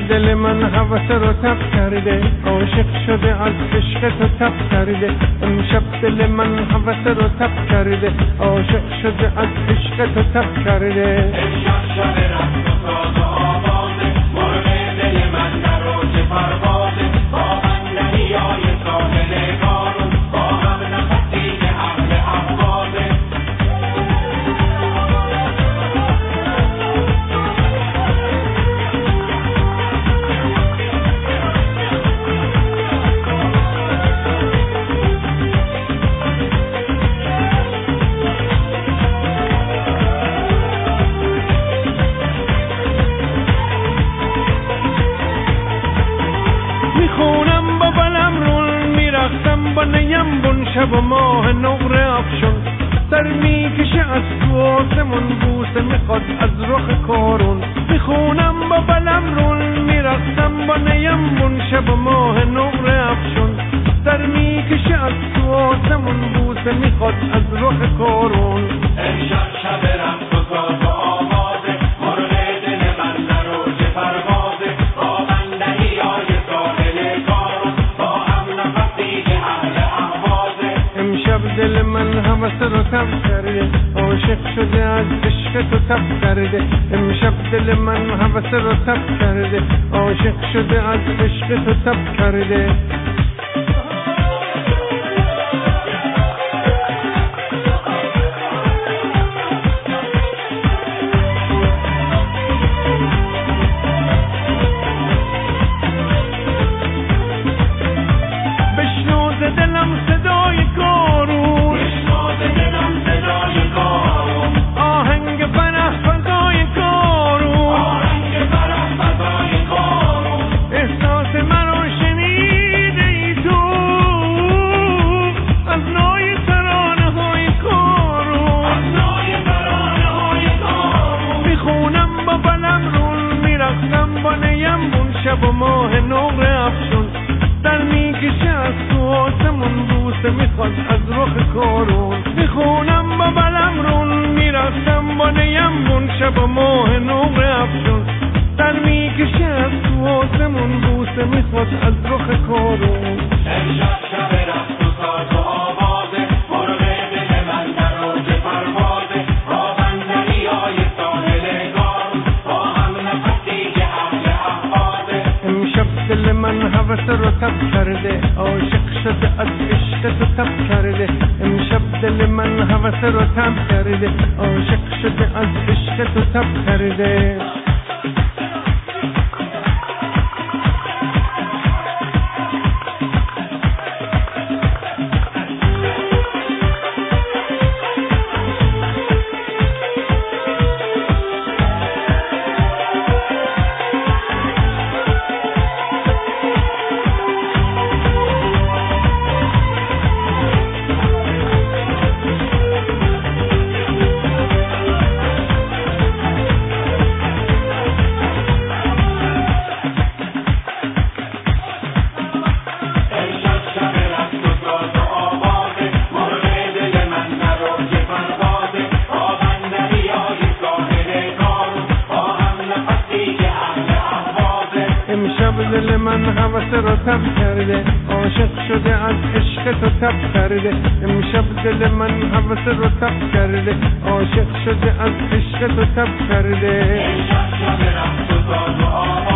دل من هوس رو تب کرده، عاشق شده از عشق تو تب کرده. امشب دل من هوس رو تب کرده، عاشق شده از عشق تو تب کرده. امشب شب رقص و ساز و آوازه، مرغ دل من در اوج پروازه. با بندریای ساحل قارون، با هم نفسی که اهل اهوازه. میخونم با بلم رول، میرقصم با نیم بون، شب و ماه نور افشون سر میکشه از تو آسمون، بوسه میخواد از رخ کارون. میخونم با بلم رول، میرقصم با نیم بون، شب و ماه نور افشون سر میکشه از تو آسمون، بوسه میخواد از رخ کارون. امشب شب رقص و ساز و آوازه، مرغ دل من در اوج پروازه. با بندریای ساحل قارون، با هم نفسی که اهل اهوازه. امشب دل من هوس رو تب کرده، عاشق شده از عشق تو تب کرده. امشب دل من هوس رو تب کرده، عاشق شده از عشق تو تب کرده. بشنو ز دلم صدای کارون، بشنو ز دلم صدای کارون، آهنگ فرح فضای کارون. آهنگ فرح فضای کارون. احساس مرا شنیده ای تو از نوع ترانه های کارون، از نوع ترانه های کارون. میخونم با بلم رون، میرقصم با نیم بون، شب و ماه نور افشون در میکشه از تو آسمون، بوسه میخواد از رخ کارون. میخونم با بلم رون، میرقصم با نیم بون، شب و ماه نور افشون در میکشه از تو آسمون، بوسه میخواد از رخ کارون. امشب شب رقص و ساز و آوازه، مرغ دل من در اوج پروازه. با بندریای ساحل قارون، با هم نفسی که اهل اهوازه. امشب دل من هوس رو تب کرده، عاشق شده از عشق تو تب کرده. امشب دل من هوس رو تب کرده، عاشق شده از عشق تو تب کرده. امشب شب رقص و ساز و آوازه، مرغ دل من در اوج پروازه. با بندریای ساحل قارون، با هم نفسی که اهل اهوازه. امشب دل من هوس رو تب کرده، عاشق شده از عشق تو تب کرده. امشب دل من هوس رو تب کرده، عاشق شده از عشق تو تب کرده. امشب شب رقص و ساز و آوازه،